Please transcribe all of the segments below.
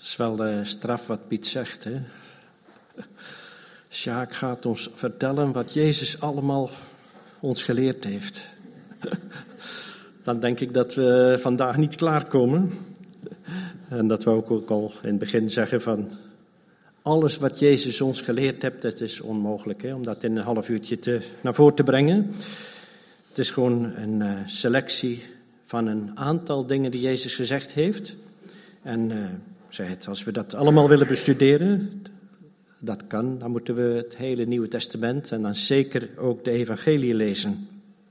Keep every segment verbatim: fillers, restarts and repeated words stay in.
is wel uh, straf wat Piet zegt, hè. Sjaak gaat ons vertellen wat Jezus allemaal ons geleerd heeft. Dan denk ik dat we vandaag niet klaarkomen. En dat we ook, ook al in het begin zeggen van... alles wat Jezus ons geleerd heeft, dat is onmogelijk, hè, om dat in een half uurtje te, naar voren te brengen. Het is gewoon een uh, selectie van een aantal dingen die Jezus gezegd heeft. En uh, zei het, als we dat allemaal willen bestuderen, dat kan, dan moeten we het hele Nieuwe Testament en dan zeker ook de evangelie lezen.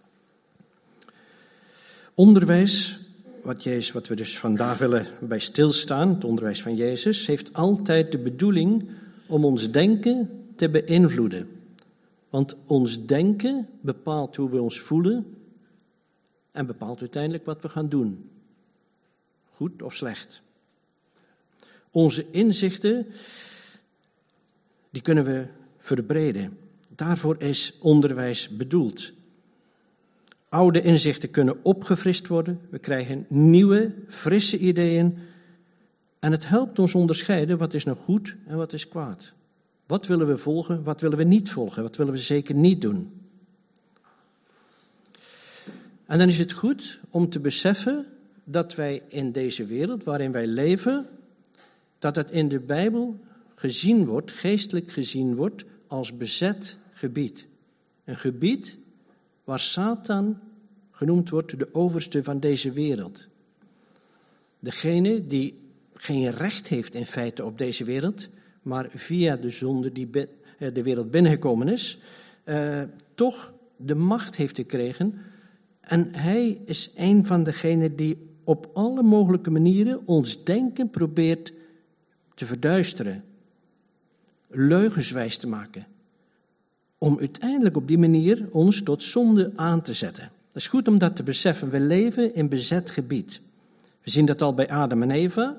Onderwijs, wat, Jezus, wat we dus vandaag willen bij stilstaan, het onderwijs van Jezus, heeft altijd de bedoeling om ons denken te beïnvloeden. Want ons denken bepaalt hoe we ons voelen en bepaalt uiteindelijk wat we gaan doen. Goed of slecht. Onze inzichten, die kunnen we verbreden. Daarvoor is onderwijs bedoeld. Oude inzichten kunnen opgefrist worden. We krijgen nieuwe, frisse ideeën. En het helpt ons onderscheiden wat is nou goed en wat is kwaad. Wat willen we volgen, wat willen we niet volgen, wat willen we zeker niet doen. En dan is het goed om te beseffen dat wij in deze wereld waarin wij leven, dat het in de Bijbel gezien wordt, geestelijk gezien wordt, als bezet gebied. Een gebied waar Satan genoemd wordt de overste van deze wereld. Degene die geen recht heeft in feite op deze wereld, maar via de zonde die de wereld binnengekomen is, uh, toch de macht heeft gekregen. En hij is een van degenen die op alle mogelijke manieren ons denken probeert te verduisteren, leugenswijs te maken, om uiteindelijk op die manier ons tot zonde aan te zetten. Het is goed om dat te beseffen. We leven in bezet gebied. We zien dat al bij Adam en Eva.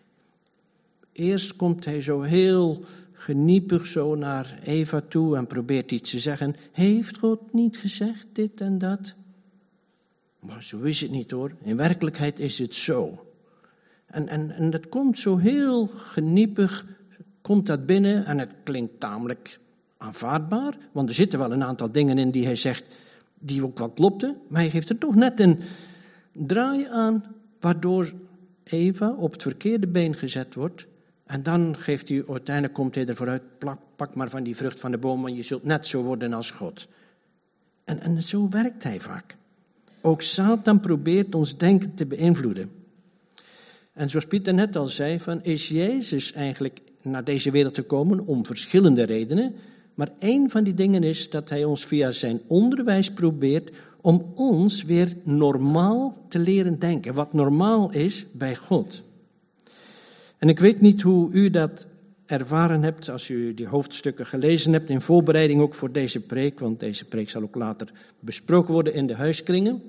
Eerst komt hij zo heel geniepig zo naar Eva toe en probeert iets te zeggen. Heeft God niet gezegd dit en dat? Maar zo is het niet hoor. In werkelijkheid is het zo. En, en, en dat komt zo heel geniepig, komt dat binnen en het klinkt tamelijk aanvaardbaar. Want er zitten wel een aantal dingen in die hij zegt, die ook wel klopten. Maar hij geeft er toch net een draai aan, waardoor Eva op het verkeerde been gezet wordt. En dan geeft hij, uiteindelijk komt hij er vooruit, plak, pak maar van die vrucht van de boom, want je zult net zo worden als God. En, en zo werkt hij vaak. Ook Satan probeert ons denken te beïnvloeden. En zoals Pieter net al zei, van, is Jezus eigenlijk naar deze wereld gekomen om verschillende redenen. Maar één van die dingen is dat hij ons via zijn onderwijs probeert om ons weer normaal te leren denken. Wat normaal is bij God. En ik weet niet hoe u dat ervaren hebt als u die hoofdstukken gelezen hebt in voorbereiding ook voor deze preek. Want deze preek zal ook later besproken worden in de huiskringen.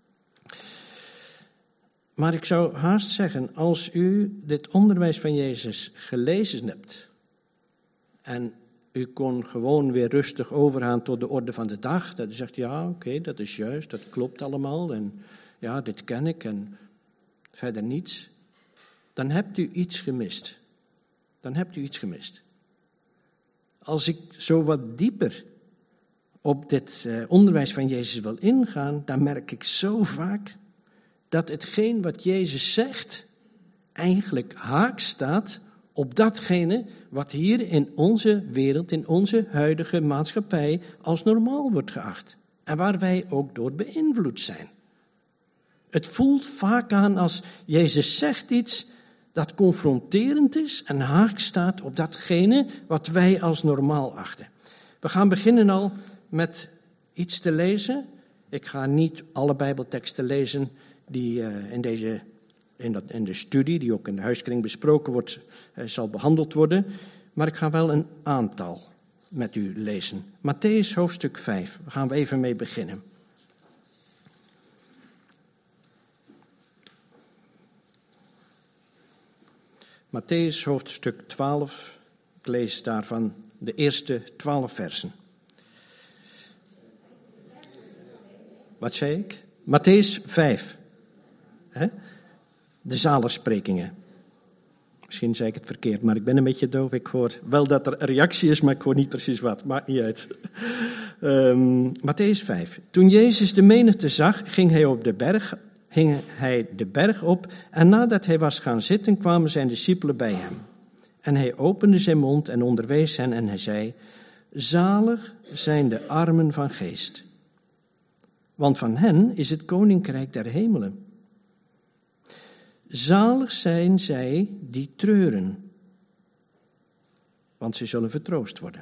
Maar ik zou haast zeggen, als u dit onderwijs van Jezus gelezen hebt en u kon gewoon weer rustig overgaan tot de orde van de dag, dat u zegt, ja, oké, okay, dat is juist, dat klopt allemaal en ja, dit ken ik en verder niets, dan hebt u iets gemist. Dan hebt u iets gemist. Als ik zo wat dieper op dit uh, onderwijs van Jezus wil ingaan, dan merk ik zo vaak dat hetgeen wat Jezus zegt eigenlijk haak staat op datgene wat hier in onze wereld, in onze huidige maatschappij als normaal wordt geacht. En waar wij ook door beïnvloed zijn. Het voelt vaak aan als Jezus zegt iets dat confronterend is en haak staat op datgene wat wij als normaal achten. We gaan beginnen al met iets te lezen. Ik ga niet alle Bijbelteksten lezen die uh, in, deze, in, dat, in de studie, die ook in de huiskring besproken wordt, uh, zal behandeld worden. Maar ik ga wel een aantal met u lezen. Mattheüs hoofdstuk vijf, daar gaan we even mee beginnen. Mattheüs hoofdstuk twaalf, ik lees daarvan de eerste twaalf versen. Wat zei ik? Mattheüs vijf. He? De zaligsprekingen. Misschien zei ik het verkeerd, maar ik ben een beetje doof. Ik hoor wel dat er een reactie is, maar ik hoor niet precies wat. Maakt niet uit. Um, Mattheüs vijf. Toen Jezus de menigte zag, ging hij op de berg, ging hij de berg op. En nadat hij was gaan zitten, kwamen zijn discipelen bij hem. En hij opende zijn mond en onderwees hen en hij zei: Zalig zijn de armen van geest, want van hen is het koninkrijk der hemelen. Zalig zijn zij die treuren, want ze zullen vertroost worden.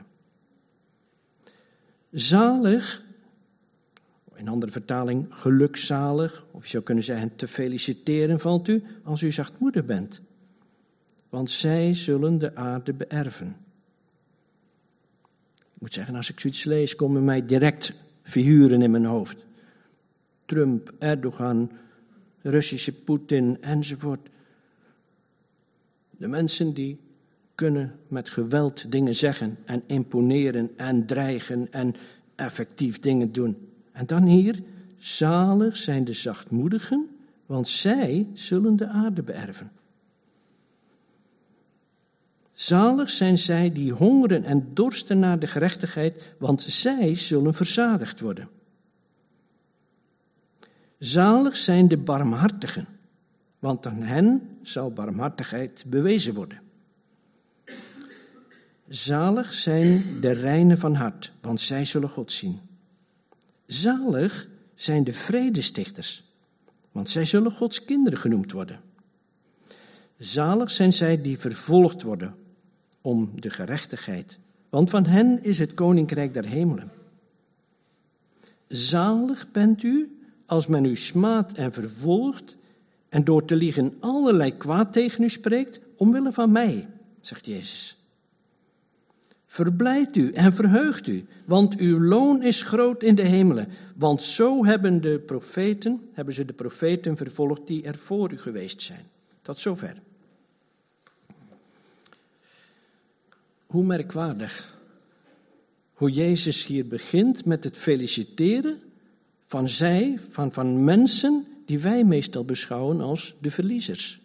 Zalig, in andere vertaling gelukzalig, of je zou kunnen zeggen te feliciteren valt u als u zachtmoedig bent, want zij zullen de aarde beërven. Ik moet zeggen, als ik zoiets lees, komen mij direct figuren in mijn hoofd. Trump, Erdogan, Russische Poetin enzovoort. De mensen die kunnen met geweld dingen zeggen en imponeren en dreigen en effectief dingen doen. En dan hier, zalig zijn de zachtmoedigen, want zij zullen de aarde beërven. Zalig zijn zij die hongeren en dorsten naar de gerechtigheid, want zij zullen verzadigd worden. Zalig zijn de barmhartigen, want aan hen zal barmhartigheid bewezen worden. Zalig zijn de reinen van hart, want zij zullen God zien. Zalig zijn de vredestichters, want zij zullen Gods kinderen genoemd worden. Zalig zijn zij die vervolgd worden om de gerechtigheid, want van hen is het koninkrijk der hemelen. Zalig bent u als men u smaadt en vervolgt en door te liegen allerlei kwaad tegen u spreekt, omwille van mij, zegt Jezus. Verblijd u en verheugt u, want uw loon is groot in de hemelen. Want zo hebben, de profeten, hebben ze de profeten vervolgd die er voor u geweest zijn. Tot zover. Hoe merkwaardig hoe Jezus hier begint met het feliciteren van zij, van, van mensen die wij meestal beschouwen als de verliezers.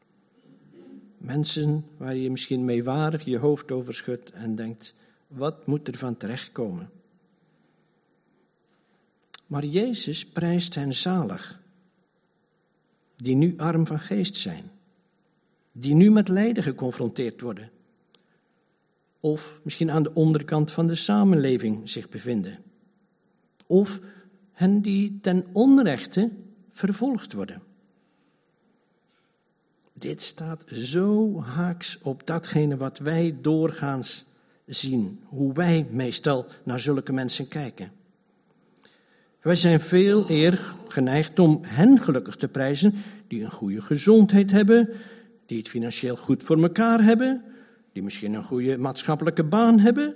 Mensen waar je misschien meewarig je hoofd over schudt en denkt, wat moet er van terechtkomen? Maar Jezus prijst hen zalig, die nu arm van geest zijn, die nu met lijden geconfronteerd worden, of misschien aan de onderkant van de samenleving zich bevinden, of hen die ten onrechte vervolgd worden. Dit staat zo haaks op datgene wat wij doorgaans zien, hoe wij meestal naar zulke mensen kijken. Wij zijn veel eer geneigd om hen gelukkig te prijzen die een goede gezondheid hebben, die het financieel goed voor elkaar hebben, die misschien een goede maatschappelijke baan hebben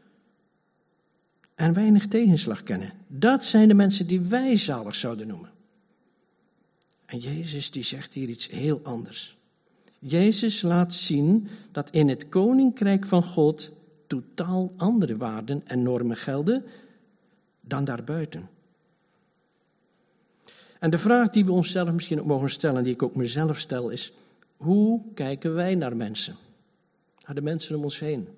en weinig tegenslag kennen. Dat zijn de mensen die wij zalig zouden noemen. En Jezus die zegt hier iets heel anders. Jezus laat zien dat in het koninkrijk van God totaal andere waarden en normen gelden dan daarbuiten. En de vraag die we onszelf misschien ook mogen stellen, die ik ook mezelf stel, is: hoe kijken wij naar mensen? Naar de mensen om ons heen?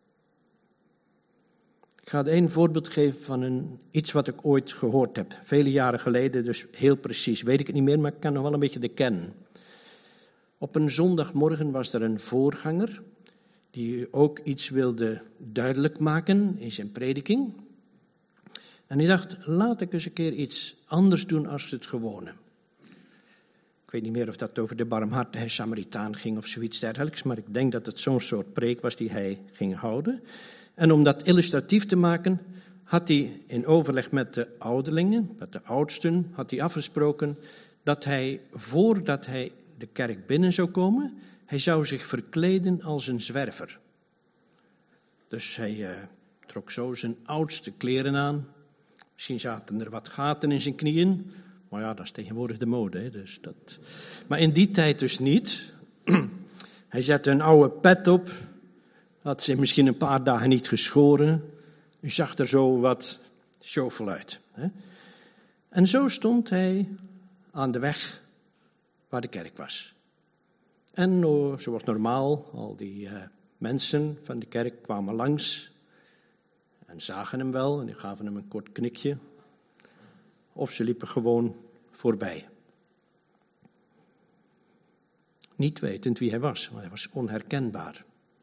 Ik ga een voorbeeld geven van een, iets wat ik ooit gehoord heb. Vele jaren geleden, dus heel precies weet ik het niet meer, maar ik kan nog wel een beetje de kern. Op een zondagmorgen was er een voorganger die ook iets wilde duidelijk maken in zijn prediking. En hij dacht, laat ik eens een keer iets anders doen als het gewone. Ik weet niet meer of dat over de barmhartige Samaritaan ging of zoiets dergelijks, maar ik denk dat het zo'n soort preek was die hij ging houden. En om dat illustratief te maken, had hij in overleg met de ouderlingen, met de oudsten, had hij afgesproken dat hij, voordat hij de kerk binnen zou komen, hij zou zich verkleden als een zwerver. Dus hij uh, trok zo zijn oudste kleren aan. Misschien zaten er wat gaten in zijn knieën. Maar ja, dat is tegenwoordig de mode. Hè, dus dat... Maar in die tijd dus niet. Hij zette een oude pet op. Had zich misschien een paar dagen niet geschoren. U zag er zo wat sjofel uit. Hè. En zo stond hij aan de weg waar de kerk was. En uh, zoals normaal, al die uh, mensen van de kerk kwamen langs en zagen hem wel en die gaven hem een kort knikje. Of ze liepen gewoon voorbij. Niet wetend wie hij was, want hij was onherkenbaar.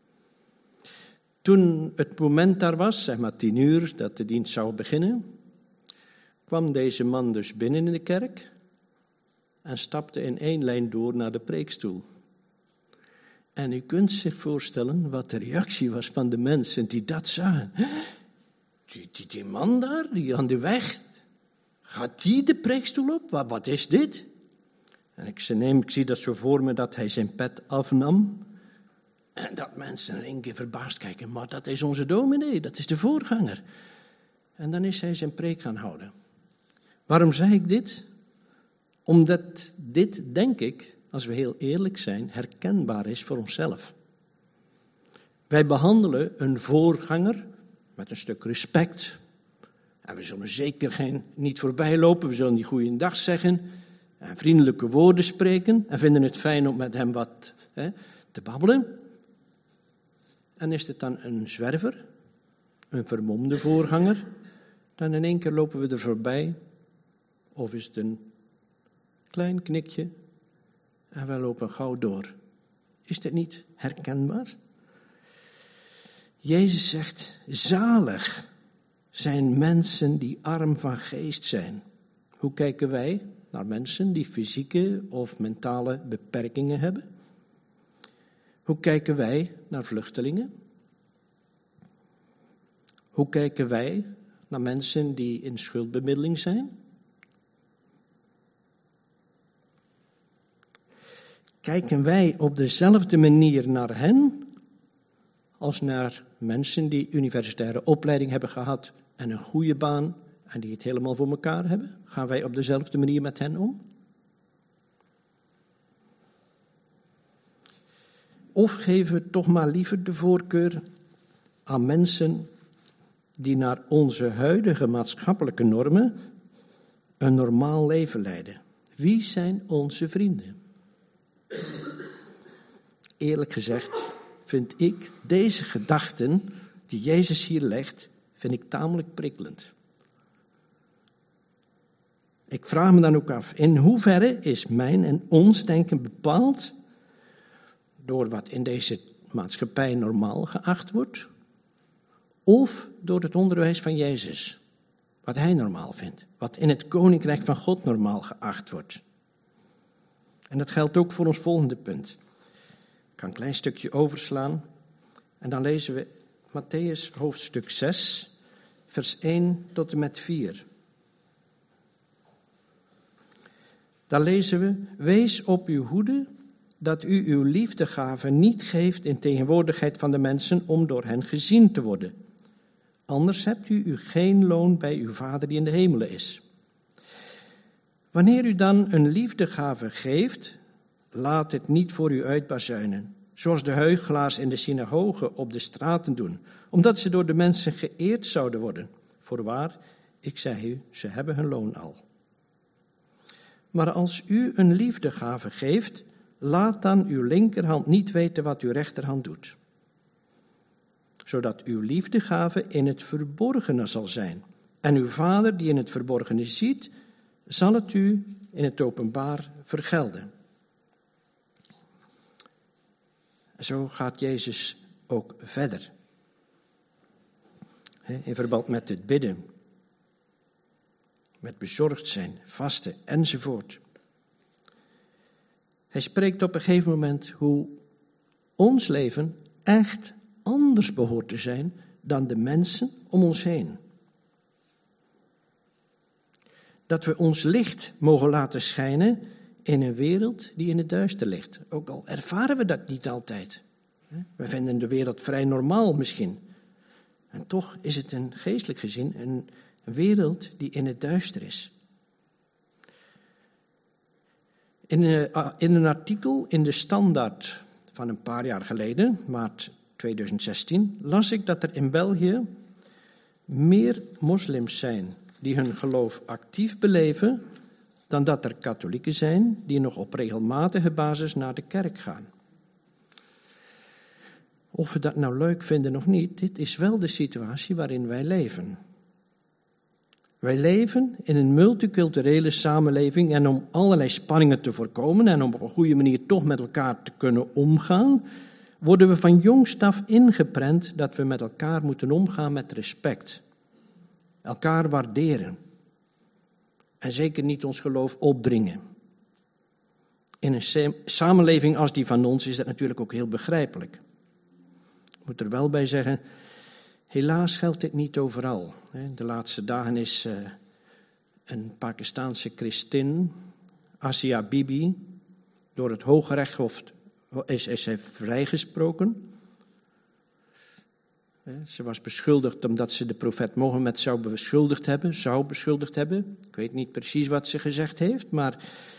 Toen het moment daar was, zeg maar tien uur, dat de dienst zou beginnen, kwam deze man dus binnen in de kerk en stapte in één lijn door naar de preekstoel. En u kunt zich voorstellen wat de reactie was van de mensen die dat zagen. Die, die, die man daar, die aan de weg, gaat die de preekstoel op? Wat, wat is dit? En ik, neem, ik zie dat zo voor me dat hij zijn pet afnam. En dat mensen in één keer verbaasd kijken. Maar dat is onze dominee, dat is de voorganger. En dan is hij zijn preek gaan houden. Waarom zeg ik dit? Omdat dit, denk ik, als we heel eerlijk zijn, herkenbaar is voor onszelf. Wij behandelen een voorganger met een stuk respect. En we zullen zeker geen, niet voorbij lopen, we zullen die goeiedag zeggen en vriendelijke woorden spreken en vinden het fijn om met hem wat hè, te babbelen. En is het dan een zwerver, een vermomde voorganger, dan in één keer lopen we er voorbij. Of is het een klein knikje en we lopen gauw door. Is dit niet herkenbaar? Jezus zegt, zalig zijn mensen die arm van geest zijn. Hoe kijken wij naar mensen die fysieke of mentale beperkingen hebben? Hoe kijken wij naar vluchtelingen? Hoe kijken wij naar mensen die in schuldbemiddeling zijn? Kijken wij op dezelfde manier naar hen als naar mensen die universitaire opleiding hebben gehad en een goede baan en die het helemaal voor elkaar hebben? Gaan wij op dezelfde manier met hen om? Of geven we toch maar liever de voorkeur aan mensen die naar onze huidige maatschappelijke normen een normaal leven leiden? Wie zijn onze vrienden? Eerlijk gezegd vind ik deze gedachten die Jezus hier legt, vind ik tamelijk prikkelend. Ik vraag me dan ook af, in hoeverre is mijn en ons denken bepaald door wat in deze maatschappij normaal geacht wordt, of door het onderwijs van Jezus, wat hij normaal vindt, wat in het koninkrijk van God normaal geacht wordt. En dat geldt ook voor ons volgende punt. Ik ga een klein stukje overslaan en dan lezen we Mattheüs hoofdstuk zes, vers één tot en met vier. Daar lezen we, wees op uw hoede dat u uw liefdegave niet geeft in tegenwoordigheid van de mensen om door hen gezien te worden. Anders hebt u, u geen loon bij uw Vader die in de hemelen is. Wanneer u dan een liefdegave geeft, laat het niet voor u uitbazuinen, zoals de huichelaars in de synagogen op de straten doen, omdat ze door de mensen geëerd zouden worden. Voorwaar, ik zeg u, ze hebben hun loon al. Maar als u een liefdegave geeft, laat dan uw linkerhand niet weten wat uw rechterhand doet, zodat uw liefdegave in het verborgene zal zijn. En uw Vader die in het verborgene ziet, zal het u in het openbaar vergelden. Zo gaat Jezus ook verder. In verband met het bidden, met bezorgd zijn, vasten enzovoort. Hij spreekt op een gegeven moment hoe ons leven echt anders behoort te zijn dan de mensen om ons heen. Dat we ons licht mogen laten schijnen in een wereld die in het duister ligt. Ook al ervaren we dat niet altijd. We vinden de wereld vrij normaal misschien. En toch is het een geestelijk gezien een wereld die in het duister is. In, uh, in een artikel in de Standaard van een paar jaar geleden, maart tweeduizend zestien, las ik dat er in België meer moslims zijn die hun geloof actief beleven, dan dat er katholieken zijn die nog op regelmatige basis naar de kerk gaan. Of we dat nou leuk vinden of niet, dit is wel de situatie waarin wij leven. Wij leven in een multiculturele samenleving en om allerlei spanningen te voorkomen en om op een goede manier toch met elkaar te kunnen omgaan, worden we van jongs af ingeprent dat we met elkaar moeten omgaan met respect. Elkaar waarderen. En zeker niet ons geloof opdringen. In een samenleving als die van ons is dat natuurlijk ook heel begrijpelijk. Ik moet er wel bij zeggen, helaas geldt dit niet overal. De laatste dagen is een Pakistaanse christin, Asia Bibi, door het Hoge Rechtshof is, is hij vrijgesproken. Ze was beschuldigd omdat ze de profeet Mohammed zou beschuldigd hebben, zou beschuldigd hebben. Ik weet niet precies wat ze gezegd heeft, maar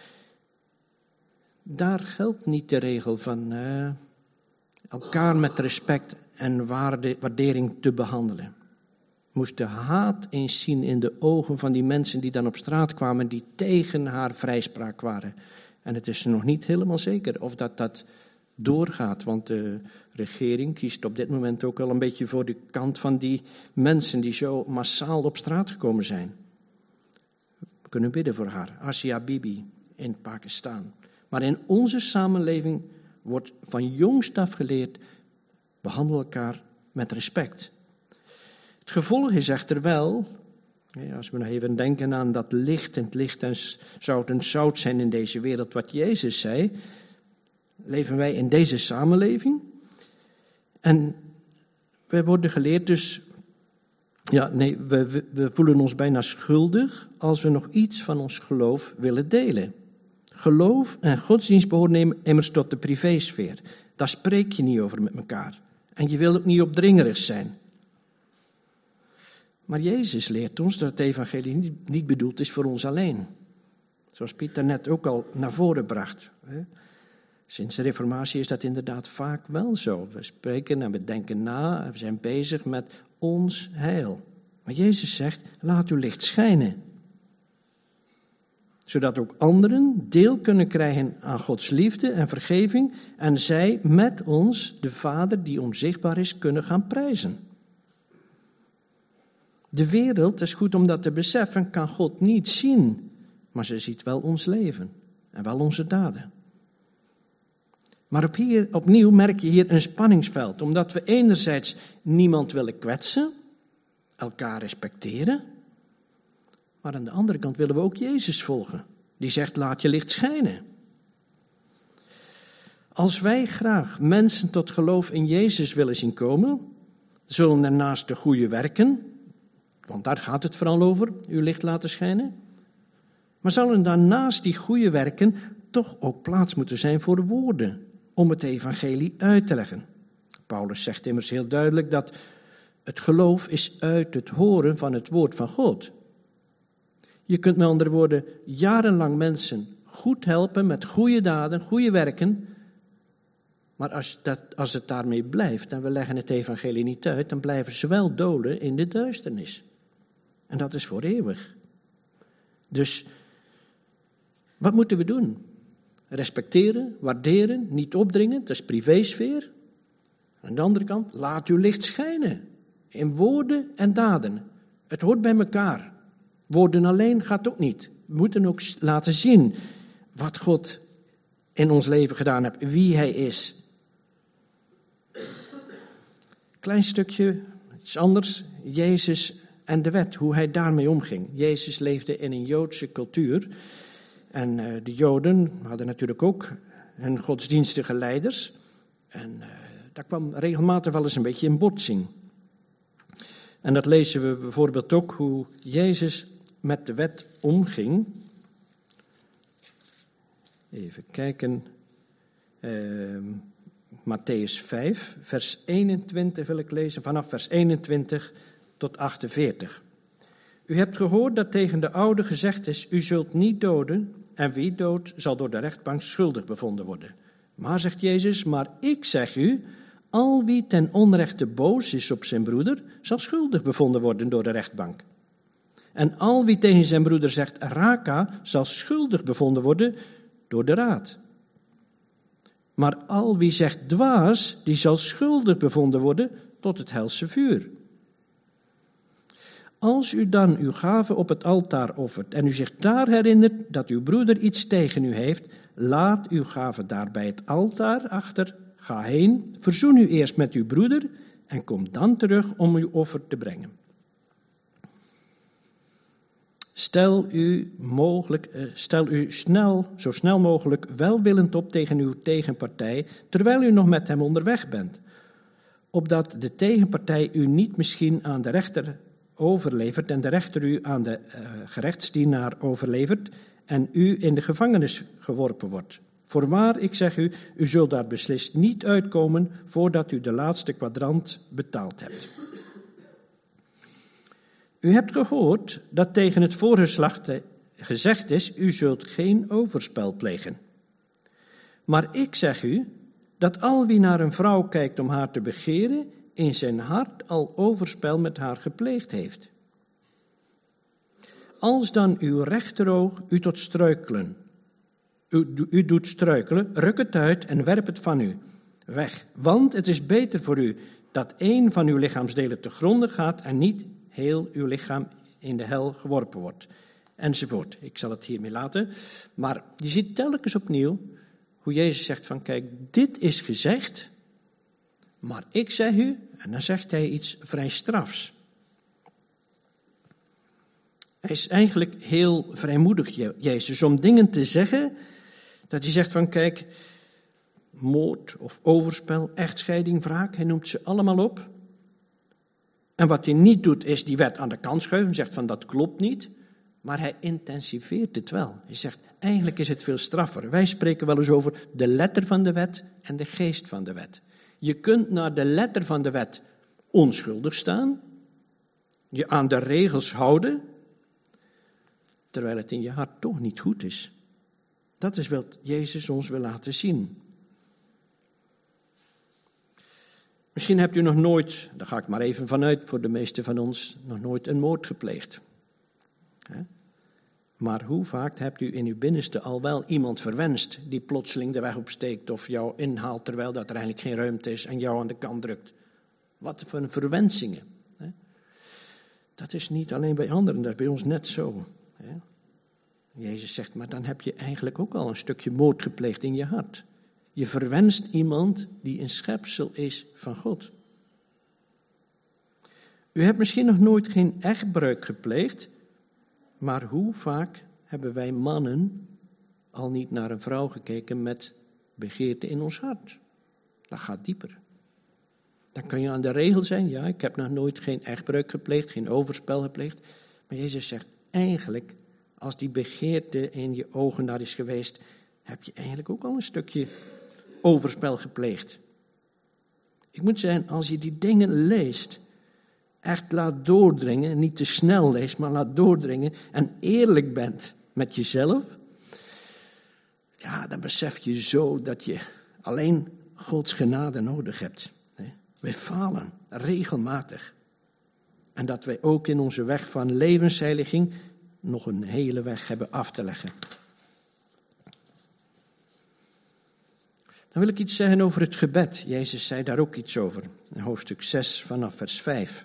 daar geldt niet de regel van uh, elkaar met respect en waarde, waardering te behandelen. Moest de haat eens zien in de ogen van die mensen die dan op straat kwamen, die tegen haar vrijspraak waren. En het is nog niet helemaal zeker of dat dat doorgaat, want de regering kiest op dit moment ook wel een beetje voor de kant van die mensen die zo massaal op straat gekomen zijn. We kunnen bidden voor haar, Asia Bibi in Pakistan. Maar in onze samenleving wordt van jongs af geleerd, behandel elkaar met respect. Het gevolg is echter wel, als we nog even denken aan dat licht en het licht en zout en zout zijn in deze wereld, wat Jezus zei, leven wij in deze samenleving. En wij worden geleerd dus, ja nee, we, we, we voelen ons bijna schuldig als we nog iets van ons geloof willen delen. Geloof en godsdienst behoren immers tot de privésfeer. Daar spreek je niet over met elkaar. En je wil ook niet opdringerig zijn. Maar Jezus leert ons dat het evangelie niet, niet bedoeld is voor ons alleen. Zoals Pieter net ook al naar voren bracht. Sinds de reformatie is dat inderdaad vaak wel zo. We spreken en we denken na en we zijn bezig met ons heil. Maar Jezus zegt, laat uw licht schijnen. Zodat ook anderen deel kunnen krijgen aan Gods liefde en vergeving en zij met ons de Vader die onzichtbaar is kunnen gaan prijzen. De wereld, het is goed om dat te beseffen, kan God niet zien, maar ze ziet wel ons leven en wel onze daden. Maar op hier, opnieuw merk je hier een spanningsveld, omdat we enerzijds niemand willen kwetsen, elkaar respecteren, maar aan de andere kant willen we ook Jezus volgen. Die zegt, laat je licht schijnen. Als wij graag mensen tot geloof in Jezus willen zien komen, zullen er naast de goede werken, want daar gaat het vooral over, uw licht laten schijnen, maar zullen daarnaast die goede werken toch ook plaats moeten zijn voor woorden, om het evangelie uit te leggen. Paulus zegt immers heel duidelijk dat het geloof is uit het horen van het woord van God. Je kunt met andere woorden jarenlang mensen goed helpen met goede daden, goede werken. Maar als, dat, als het daarmee blijft en we leggen het evangelie niet uit, dan blijven ze wel dolen in de duisternis. En dat is voor eeuwig. Dus wat moeten we doen? Respecteren, waarderen, niet opdringen, dat is privésfeer. Aan de andere kant, laat uw licht schijnen. In woorden en daden. Het hoort bij elkaar. Woorden alleen gaat ook niet. We moeten ook laten zien wat God in ons leven gedaan heeft, wie hij is. Klein stukje, iets anders, Jezus en de wet, hoe hij daarmee omging. Jezus leefde in een Joodse cultuur en uh, de Joden hadden natuurlijk ook hun godsdienstige leiders. En uh, daar kwam regelmatig wel eens een beetje in botsing. En dat lezen we bijvoorbeeld ook hoe Jezus met de wet omging. Even kijken. Uh, Mattheüs vijf, vers eenentwintig wil ik lezen, vanaf vers eenentwintig tot achtenveertig. U hebt gehoord dat tegen de oude gezegd is, u zult niet doden, en wie doodt zal door de rechtbank schuldig bevonden worden. Maar, zegt Jezus, maar ik zeg u, al wie ten onrechte boos is op zijn broeder, zal schuldig bevonden worden door de rechtbank. En al wie tegen zijn broeder zegt, raka, zal schuldig bevonden worden door de raad. Maar al wie zegt dwaas, die zal schuldig bevonden worden tot het helse vuur. Als u dan uw gave op het altaar offert en u zich daar herinnert dat uw broeder iets tegen u heeft, laat uw gave daar bij het altaar achter, ga heen, verzoen u eerst met uw broeder en kom dan terug om uw offer te brengen. Stel u, mogelijk, stel u snel, zo snel mogelijk welwillend op tegen uw tegenpartij, terwijl u nog met hem onderweg bent, opdat de tegenpartij u niet misschien aan de rechter overlevert en de rechter u aan de uh, gerechtsdienaar overlevert en u in de gevangenis geworpen wordt. Voorwaar, ik zeg u, u zult daar beslist niet uitkomen voordat u de laatste kwadrant betaald hebt. U hebt gehoord dat tegen het voorgeslacht gezegd is, u zult geen overspel plegen. Maar ik zeg u, dat al wie naar een vrouw kijkt om haar te begeren, in zijn hart al overspel met haar gepleegd heeft. Als dan uw rechteroog u tot struikelen, u, u doet struikelen, ruk het uit en werp het van u weg. Want het is beter voor u dat één van uw lichaamsdelen te gronde gaat en niet heel uw lichaam in de hel geworpen wordt. Enzovoort. Ik zal het hiermee laten. Maar je ziet telkens opnieuw hoe Jezus zegt van kijk, dit is gezegd, maar ik zeg u, en dan zegt hij iets vrij strafs. Hij is eigenlijk heel vrijmoedig, Jezus, om dingen te zeggen, dat hij zegt van kijk, moord of overspel, echtscheiding, wraak, hij noemt ze allemaal op. En wat hij niet doet, is die wet aan de kant schuiven, zegt van dat klopt niet, maar hij intensiveert het wel. Hij zegt, eigenlijk is het veel straffer. Wij spreken wel eens over de letter van de wet en de geest van de wet. Je kunt naar de letter van de wet onschuldig staan, je aan de regels houden, terwijl het in je hart toch niet goed is. Dat is wat Jezus ons wil laten zien. Misschien hebt u nog nooit, daar ga ik maar even vanuit voor de meesten van ons, nog nooit een moord gepleegd. Maar hoe vaak hebt u in uw binnenste al wel iemand verwenst die plotseling de weg opsteekt of jou inhaalt terwijl dat er eigenlijk geen ruimte is en jou aan de kant drukt? Wat voor een verwensingen. Dat is niet alleen bij anderen, dat is bij ons net zo. Jezus zegt, maar dan heb je eigenlijk ook al een stukje moord gepleegd in je hart. Je verwenst iemand die een schepsel is van God. U hebt misschien nog nooit geen echtbreuk gepleegd, maar hoe vaak hebben wij mannen al niet naar een vrouw gekeken met begeerte in ons hart? Dat gaat dieper. Dan kun je aan de regel zijn, ja, ik heb nog nooit geen echtbreuk gepleegd, geen overspel gepleegd. Maar Jezus zegt, eigenlijk, als die begeerte in je ogen daar is geweest, heb je eigenlijk ook al een stukje overspel gepleegd. Ik moet zeggen, als je die dingen leest, echt laat doordringen, niet te snel leest, maar laat doordringen en eerlijk bent met jezelf, ja, dan besef je zo dat je alleen Gods genade nodig hebt. Wij falen regelmatig. En dat wij ook in onze weg van levensheiliging nog een hele weg hebben af te leggen. Dan wil ik iets zeggen over het gebed. Jezus zei daar ook iets over. In hoofdstuk zes vanaf vers vijf.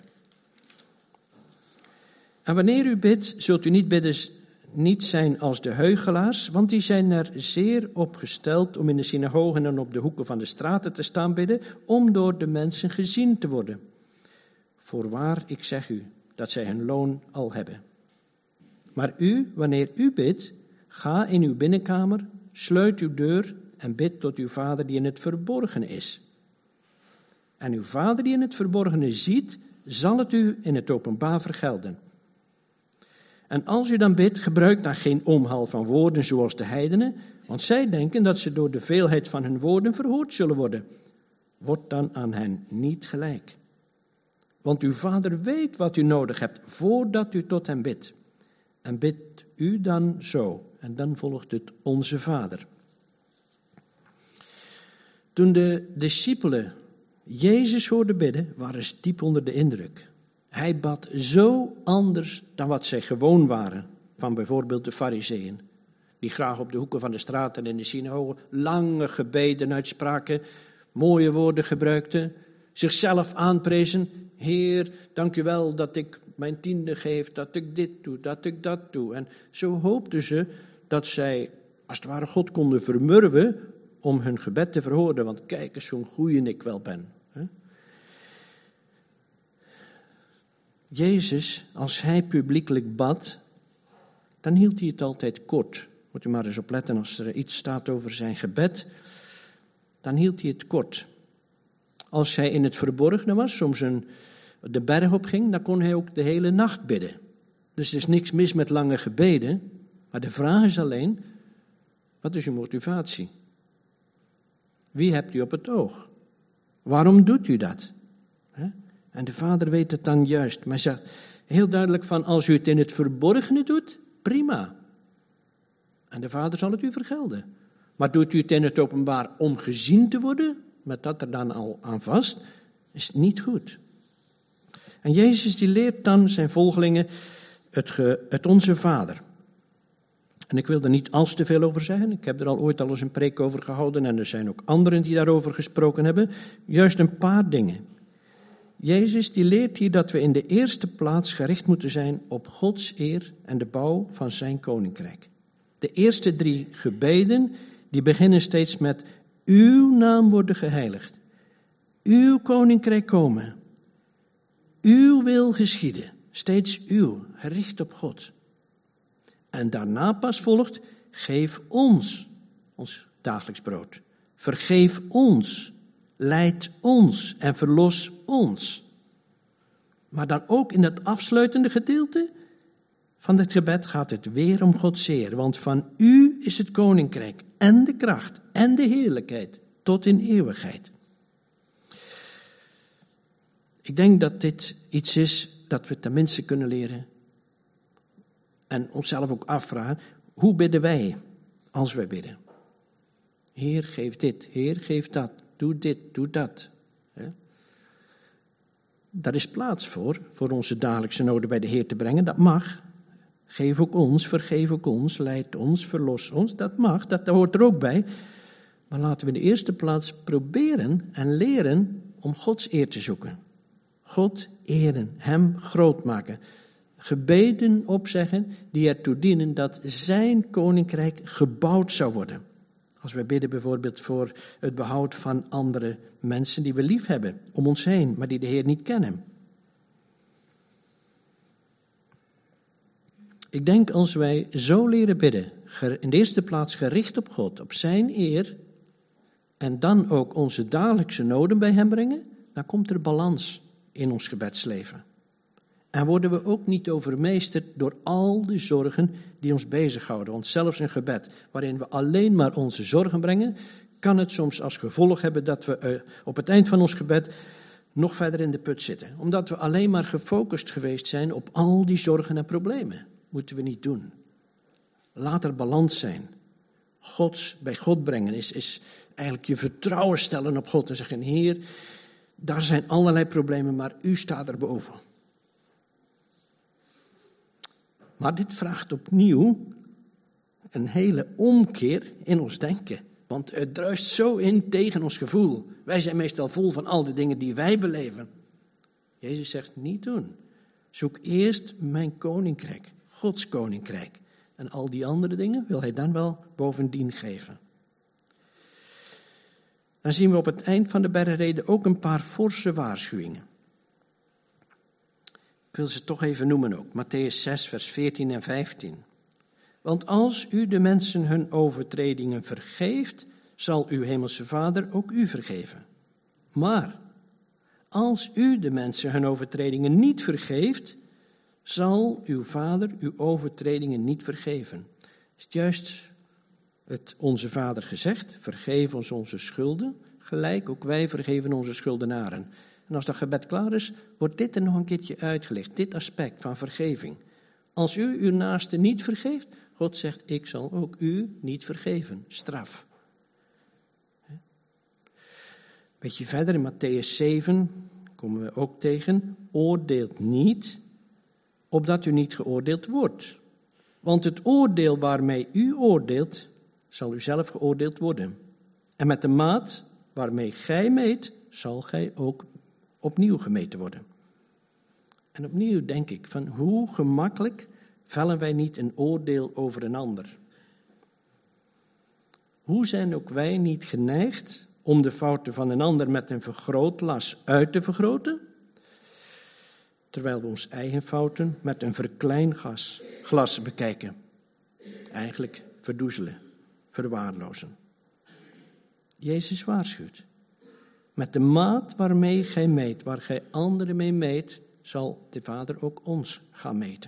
En wanneer u bidt, zult u niet bidden, niet zijn als de huichelaars, want die zijn er zeer op gesteld om in de synagogen en op de hoeken van de straten te staan bidden, om door de mensen gezien te worden. Voorwaar, ik zeg u, dat zij hun loon al hebben. Maar u, wanneer u bidt, ga in uw binnenkamer, sluit uw deur en bid tot uw Vader die in het verborgene is. En uw Vader die in het verborgene ziet, zal het u in het openbaar vergelden. En als u dan bidt, gebruik dan geen omhaal van woorden zoals de heidenen, want zij denken dat ze door de veelheid van hun woorden verhoord zullen worden. Word dan aan hen niet gelijk. Want uw Vader weet wat u nodig hebt, voordat u tot hem bidt. En bidt u dan zo, en dan volgt het onze Vader. Toen de discipelen Jezus hoorden bidden, waren ze diep onder de indruk. Hij bad zo anders dan wat zij gewoon waren, van bijvoorbeeld de Farizeeën. die graag op de hoeken van de straten en in de synagoge lange gebeden uitspraken, mooie woorden gebruikten, zichzelf aanprezen. Heer, dank u wel dat ik mijn tiende geef, dat ik dit doe, dat ik dat doe. En zo hoopten ze dat zij, als het ware, God konden vermurwen om hun gebed te verhoren. Want kijk eens hoe goeie ik wel ben. Jezus, als hij publiekelijk bad, dan hield hij het altijd kort. Moet u maar eens opletten als er iets staat over zijn gebed, dan hield hij het kort. Als hij in het verborgene was, soms een, de berg op ging, dan kon hij ook de hele nacht bidden. Dus er is niks mis met lange gebeden, maar de vraag is alleen, wat is uw motivatie? Wie hebt u op het oog? Waarom doet u dat? En de Vader weet het dan juist, maar hij zegt heel duidelijk van, als u het in het verborgene doet, prima. En de Vader zal het u vergelden. Maar doet u het in het openbaar om gezien te worden, met dat er dan al aan vast, is het niet goed. En Jezus die leert dan zijn volgelingen het, ge, het Onze Vader. En ik wil er niet al te veel over zeggen. Ik heb er al ooit al eens een preek over gehouden en er zijn ook anderen die daarover gesproken hebben. Juist een paar dingen. Jezus die leert hier dat we in de eerste plaats gericht moeten zijn op Gods eer en de bouw van zijn koninkrijk. De eerste drie gebeden die beginnen steeds met uw naam worden geheiligd. Uw koninkrijk komen. Uw wil geschieden. Steeds uw, gericht op God. En daarna pas volgt, geef ons ons dagelijks brood. Vergeef ons, leid ons en verlos ons. Maar dan ook in het afsluitende gedeelte van het gebed gaat het weer om Gods eer. Want van u is het koninkrijk en de kracht en de heerlijkheid tot in eeuwigheid. Ik denk dat dit iets is dat we tenminste kunnen leren. En onszelf ook afvragen, hoe bidden wij als wij bidden? Heer, geef dit, Heer, geef dat, doe dit, doe dat. He? Daar is plaats voor, voor onze dagelijkse noden bij de Heer te brengen, dat mag. Geef ook ons, vergeef ook ons, leid ons, verlos ons, dat mag, dat hoort er ook bij. Maar laten we in de eerste plaats proberen en leren om Gods eer te zoeken. God eren, hem groot maken. Gebeden opzeggen die ertoe dienen dat zijn koninkrijk gebouwd zou worden. Als we bidden bijvoorbeeld voor het behoud van andere mensen die we lief hebben om ons heen, maar die de Heer niet kennen. Ik denk als wij zo leren bidden, in de eerste plaats gericht op God, op zijn eer, en dan ook onze dagelijkse noden bij hem brengen, dan komt er balans in ons gebedsleven. En worden we ook niet overmeesterd door al de zorgen die ons bezighouden. Want zelfs een gebed waarin we alleen maar onze zorgen brengen, kan het soms als gevolg hebben dat we uh, op het eind van ons gebed nog verder in de put zitten. Omdat we alleen maar gefocust geweest zijn op al die zorgen en problemen. Moeten we niet doen. Laat er balans zijn. Gods, bij God brengen is, is eigenlijk je vertrouwen stellen op God en zeggen, Heer, daar zijn allerlei problemen, maar u staat erboven. Maar dit vraagt opnieuw een hele omkeer in ons denken. Want het druist zo in tegen ons gevoel. Wij zijn meestal vol van al de dingen die wij beleven. Jezus zegt, niet doen. Zoek eerst mijn koninkrijk, Gods koninkrijk. En al die andere dingen wil hij dan wel bovendien geven. Dan zien we op het eind van de bergreden ook een paar forse waarschuwingen. Ik wil ze toch even noemen ook. Mattheüs zes, vers veertien en vijftien. Want als u de mensen hun overtredingen vergeeft, zal uw hemelse Vader ook u vergeven. Maar als u de mensen hun overtredingen niet vergeeft, zal uw Vader uw overtredingen niet vergeven. Is het juist het onze Vader gezegd, vergeef ons onze schulden, gelijk ook wij vergeven onze schuldenaren. En als dat gebed klaar is, wordt dit er nog een keertje uitgelegd, dit aspect van vergeving. Als u uw naaste niet vergeeft, God zegt, ik zal ook u niet vergeven, straf. Beetje verder in Mattheüs zeven komen we ook tegen, oordeelt niet, opdat u niet geoordeeld wordt. Want het oordeel waarmee u oordeelt, zal u zelf geoordeeld worden. En met de maat waarmee gij meet, zal gij ook opnieuw gemeten worden. En opnieuw denk ik van hoe gemakkelijk vellen wij niet een oordeel over een ander. Hoe zijn ook wij niet geneigd om de fouten van een ander met een vergrootglas uit te vergroten, terwijl we ons eigen fouten met een verkleinglas glas bekijken. Eigenlijk verdoezelen, verwaarlozen. Jezus waarschuwt. Met de maat waarmee gij meet, waar gij anderen mee meet, zal de Vader ook ons gaan meten.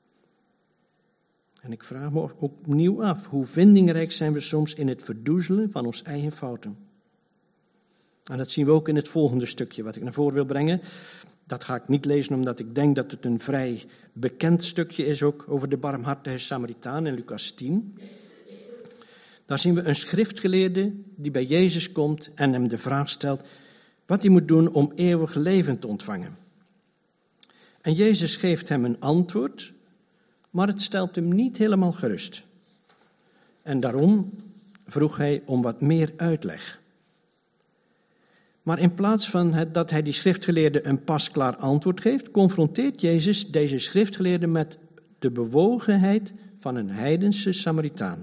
En ik vraag me ook opnieuw af, hoe vindingrijk zijn we soms in het verdoezelen van ons eigen fouten. En dat zien we ook in het volgende stukje wat ik naar voren wil brengen. Dat ga ik niet lezen omdat ik denk dat het een vrij bekend stukje is ook over de barmhartige Samaritaan in Lucas tien. Daar zien we een schriftgeleerde die bij Jezus komt en hem de vraag stelt wat hij moet doen om eeuwig leven te ontvangen. En Jezus geeft hem een antwoord, maar het stelt hem niet helemaal gerust. En daarom vroeg hij om wat meer uitleg. Maar in plaats van het, dat hij die schriftgeleerde een pasklaar antwoord geeft, confronteert Jezus deze schriftgeleerde met de bewogenheid van een heidense Samaritaan.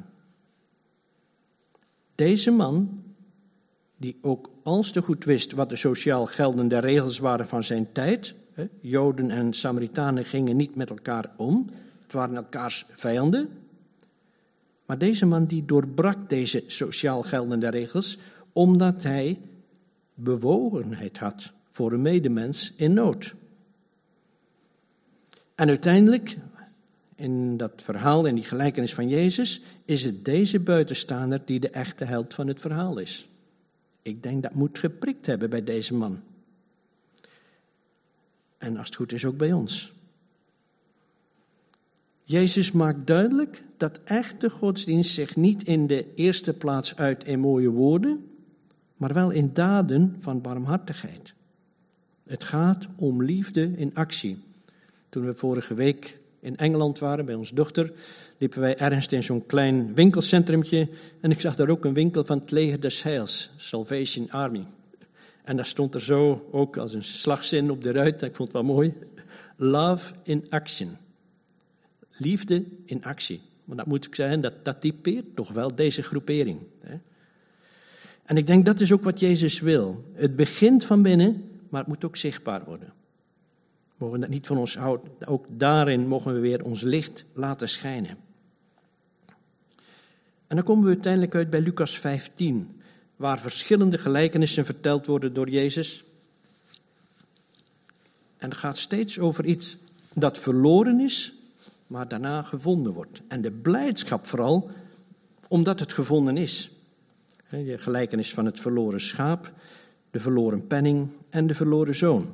Deze man, die ook als te goed wist wat de sociaal geldende regels waren van zijn tijd, hè, Joden en Samaritanen gingen niet met elkaar om, het waren elkaars vijanden, maar deze man die doorbrak deze sociaal geldende regels, omdat hij bewogenheid had voor een medemens in nood. En uiteindelijk, in dat verhaal, in die gelijkenis van Jezus, is het deze buitenstaander die de echte held van het verhaal is. Ik denk dat moet geprikt hebben bij deze man. En als het goed is ook bij ons. Jezus maakt duidelijk dat echte godsdienst zich niet in de eerste plaats uit in mooie woorden, maar wel in daden van barmhartigheid. Het gaat om liefde in actie. Toen we vorige week in Engeland waren, bij ons dochter, liepen wij ergens in zo'n klein winkelcentrumtje en ik zag daar ook een winkel van het leger des heils, Salvation Army. En daar stond er zo ook als een slagzin op de ruit, ik vond het wel mooi, love in action. Liefde in actie. Maar dat moet ik zeggen, dat, dat typeert toch wel deze groepering. Hè? En ik denk dat is ook wat Jezus wil. Het begint van binnen, maar het moet ook zichtbaar worden. We mogen dat niet van ons houden. Ook daarin mogen we weer ons licht laten schijnen. En dan komen we uiteindelijk uit bij Lucas vijftien, waar verschillende gelijkenissen verteld worden door Jezus. En het gaat steeds over iets dat verloren is, maar daarna gevonden wordt. En de blijdschap vooral, omdat het gevonden is. De gelijkenis van het verloren schaap, de verloren penning en de verloren zoon.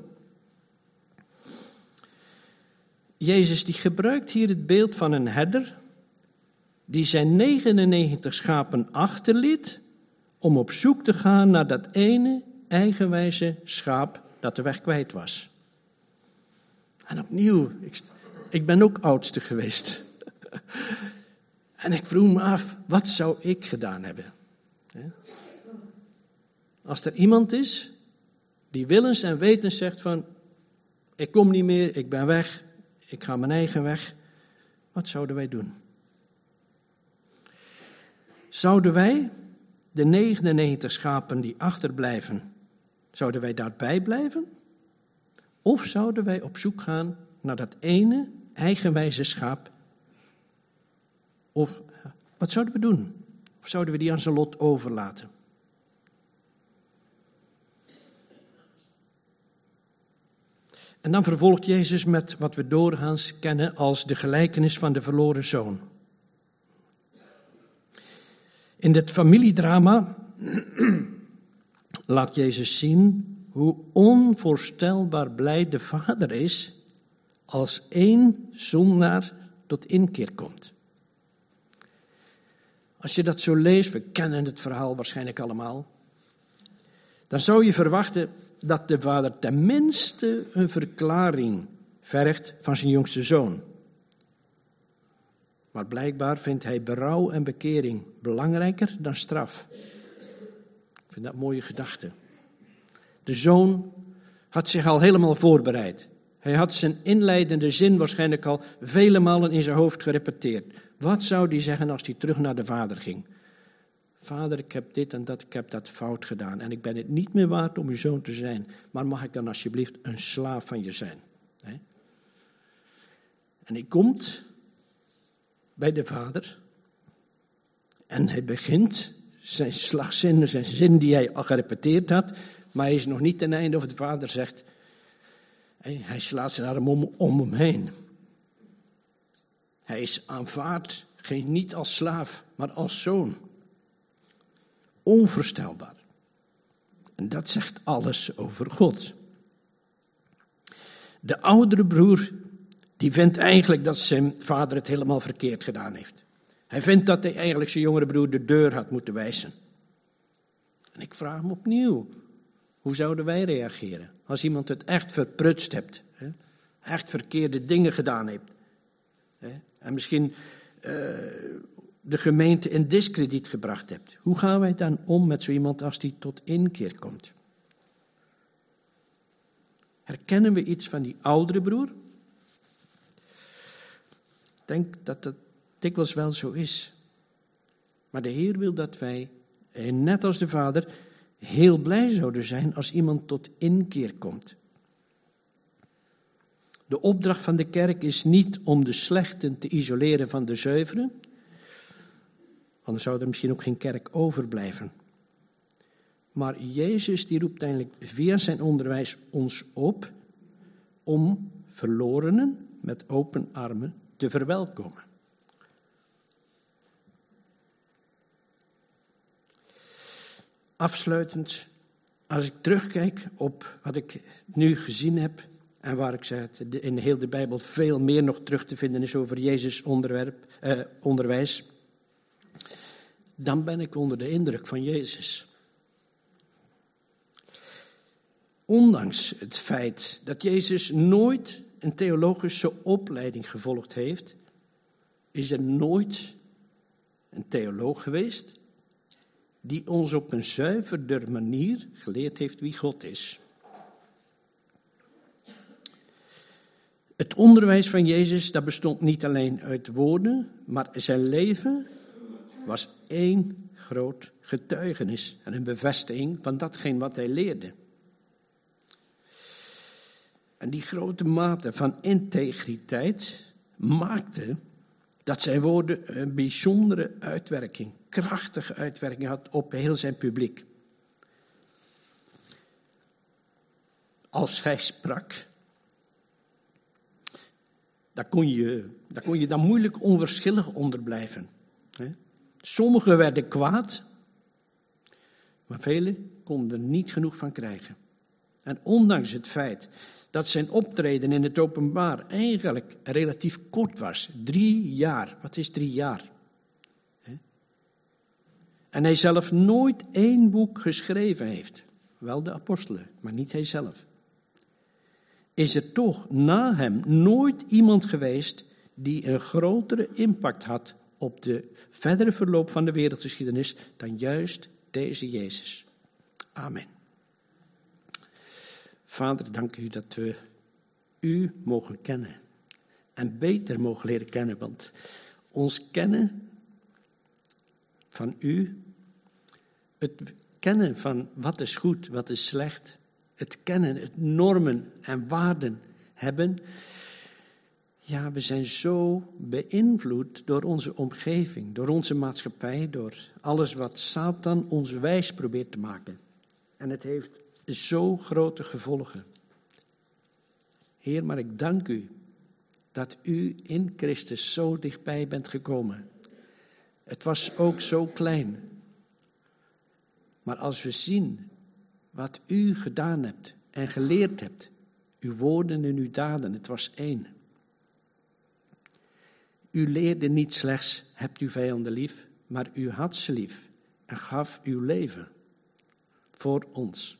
Jezus die gebruikt hier het beeld van een herder die zijn negenennegentig schapen achterliet om op zoek te gaan naar dat ene eigenwijze schaap dat de weg kwijt was. En opnieuw, ik, ik ben ook oudste geweest. En ik vroeg me af, wat zou ik gedaan hebben? Als er iemand is die willens en wetens zegt van, ik kom niet meer, ik ben weg, ik ga mijn eigen weg. Wat zouden wij doen? Zouden wij de negenennegentig schapen die achterblijven, zouden wij daarbij blijven? Of zouden wij op zoek gaan naar dat ene eigenwijze schaap? Of wat zouden we doen? Of zouden we die aan zijn lot overlaten? En dan vervolgt Jezus met wat we doorgaans kennen als de gelijkenis van de verloren zoon. In dit familiedrama laat Jezus zien hoe onvoorstelbaar blij de vader is als één zondaar tot inkeer komt. Als je dat zo leest, we kennen het verhaal waarschijnlijk allemaal, dan zou je verwachten dat de vader tenminste een verklaring vergt van zijn jongste zoon. Maar blijkbaar vindt hij berouw en bekering belangrijker dan straf. Ik vind dat een mooie gedachte. De zoon had zich al helemaal voorbereid. Hij had zijn inleidende zin waarschijnlijk al vele malen in zijn hoofd gerepeteerd. Wat zou hij zeggen als hij terug naar de vader ging? Vader, ik heb dit en dat, ik heb dat fout gedaan. En ik ben het niet meer waard om uw zoon te zijn. Maar mag ik dan alsjeblieft een slaaf van je zijn? He? En hij komt bij de vader. En hij begint zijn slagzin, zijn zin die hij al gerepeteerd had. Maar hij is nog niet ten einde of de vader zegt... Hij slaat zijn arm om, om hem heen. Hij is aanvaard, geen niet als slaaf, maar als zoon. Onvoorstelbaar. En dat zegt alles over God. De oudere broer, die vindt eigenlijk dat zijn vader het helemaal verkeerd gedaan heeft. Hij vindt dat hij eigenlijk zijn jongere broer de deur had moeten wijzen. En ik vraag me opnieuw, hoe zouden wij reageren als iemand het echt verprutst hebt, hè? Echt verkeerde dingen gedaan heeft, hè? En misschien uh, de gemeente in diskrediet gebracht hebt? Hoe gaan wij dan om met zo iemand als die tot inkeer komt? Herkennen we iets van die oudere broer? Ik denk dat dat dikwijls wel zo is. Maar de Heer wil dat wij, net als de vader, heel blij zouden zijn als iemand tot inkeer komt. De opdracht van de kerk is niet om de slechten te isoleren van de zuiveren, anders zou er misschien ook geen kerk overblijven. Maar Jezus die roept eindelijk via zijn onderwijs ons op om verlorenen met open armen te verwelkomen. Afsluitend, als ik terugkijk op wat ik nu gezien heb en waar ik zei, in heel de Bijbel veel meer nog terug te vinden is over Jezus' onderwerp, eh, onderwijs, dan ben ik onder de indruk van Jezus. Ondanks het feit dat Jezus nooit een theologische opleiding gevolgd heeft, is er nooit een theoloog geweest die ons op een zuiverder manier geleerd heeft wie God is. Het onderwijs van Jezus, dat bestond niet alleen uit woorden, maar zijn leven was één groot getuigenis en een bevestiging van datgene wat hij leerde. En die grote mate van integriteit maakte dat zijn woorden een bijzondere uitwerking, krachtige uitwerking had op heel zijn publiek. Als hij sprak, daar kon je, daar kon je dan moeilijk onverschillig onder blijven. Sommigen werden kwaad, maar velen konden er niet genoeg van krijgen. En ondanks het feit dat zijn optreden in het openbaar eigenlijk relatief kort was. Drie jaar. Wat is drie jaar? En hij zelf nooit één boek geschreven heeft. Wel de apostelen, maar niet hij zelf. Is er toch na hem nooit iemand geweest die een grotere impact had op de verdere verloop van de wereldgeschiedenis dan juist deze Jezus. Amen. Vader, dank u dat we u mogen kennen en beter mogen leren kennen, want ons kennen van u, het kennen van wat is goed, wat is slecht, het kennen, het normen en waarden hebben, ja, we zijn zo beïnvloed door onze omgeving, door onze maatschappij, door alles wat Satan ons wijs probeert te maken. En het heeft zo grote gevolgen. Heer, maar ik dank u dat u in Christus zo dichtbij bent gekomen. Het was ook zo klein. Maar als we zien wat u gedaan hebt en geleerd hebt, uw woorden en uw daden, het was één. U leerde niet slechts, hebt uw vijanden lief, maar u had ze lief en gaf uw leven voor ons.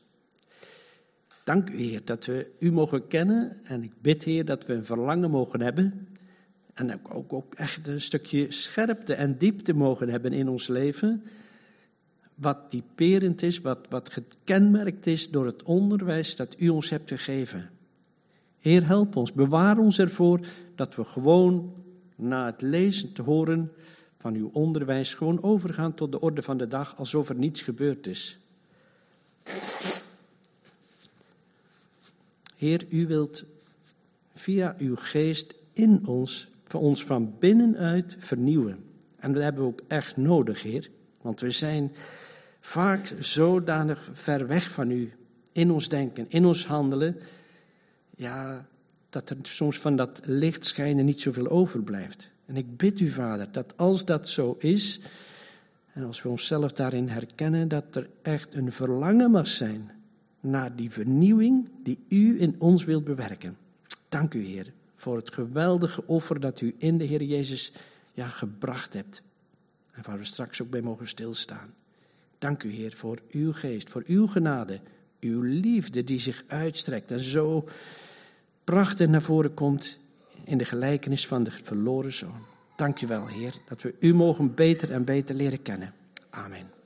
Dank u, Heer, dat we u mogen kennen en ik bid, Heer, dat we een verlangen mogen hebben En ook, ook, ook echt een stukje scherpte en diepte mogen hebben in ons leven. Wat typerend is, wat, wat gekenmerkt is door het onderwijs dat u ons hebt gegeven. Heer, help ons, bewaar ons ervoor dat we gewoon na het lezen te horen van uw onderwijs gewoon overgaan tot de orde van de dag alsof er niets gebeurd is. Heer, u wilt via uw geest in ons, voor ons van binnenuit vernieuwen. En dat hebben we ook echt nodig, Heer. Want we zijn vaak zodanig ver weg van u, in ons denken, in ons handelen, ja, dat er soms van dat licht schijnen niet zoveel overblijft. En ik bid u, Vader, dat als dat zo is, en als we onszelf daarin herkennen, dat er echt een verlangen mag zijn naar die vernieuwing die u in ons wilt bewerken. Dank u, Heer, voor het geweldige offer dat u in de Heer Jezus ja, gebracht hebt. En waar we straks ook bij mogen stilstaan. Dank u, Heer, voor uw geest, voor uw genade, uw liefde die zich uitstrekt en zo prachtig naar voren komt in de gelijkenis van de verloren zoon. Dank u wel, Heer, dat we u mogen beter en beter leren kennen. Amen.